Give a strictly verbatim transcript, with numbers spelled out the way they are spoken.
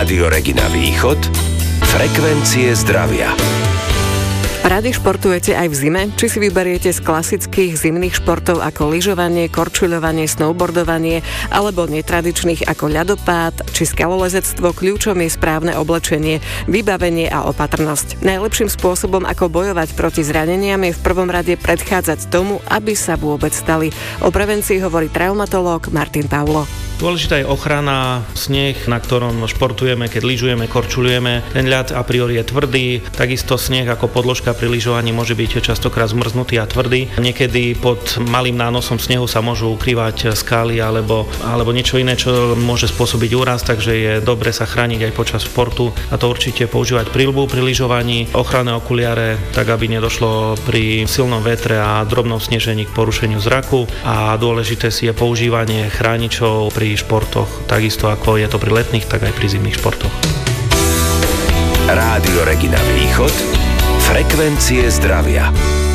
Rádio Regina Východ, frekvencie zdravia. Radi športujete aj v zime? Či si vyberiete z klasických zimných športov ako lyžovanie, korčuľovanie, snowboardovanie alebo netradičných ako ľadopád či skalolezectvo, kľúčom je správne oblečenie, vybavenie a opatrnosť. Najlepším spôsobom, ako bojovať proti zraneniam, je v prvom rade predchádzať tomu, aby sa vôbec stali. O prevencii hovorí traumatológ Martin Paulo. Dôležitá je ochrana, sneh, na ktorom športujeme, keď lyžujeme, korčuľujeme. Ten ľad a priori je tvrdý, takisto sneh ako podložka pri lyžovaní môže byť častokrát zmrznutý a tvrdý. Niekedy pod malým nánosom snehu sa môžu ukrývať skaly alebo, alebo niečo iné, čo môže spôsobiť úraz, takže je dobre sa chrániť aj počas športu. A to určite používať príľbu pri lyžovaní, ochranné okuliare, tak aby nedošlo pri silnom vetre a drobnom snežení k porušeniu zraku. A dôležité si je používanie chráničov pri športoch, takisto ako je to pri letných, tak aj pri zimných športoch. Rádio Regina Východ, frekvencie zdravia.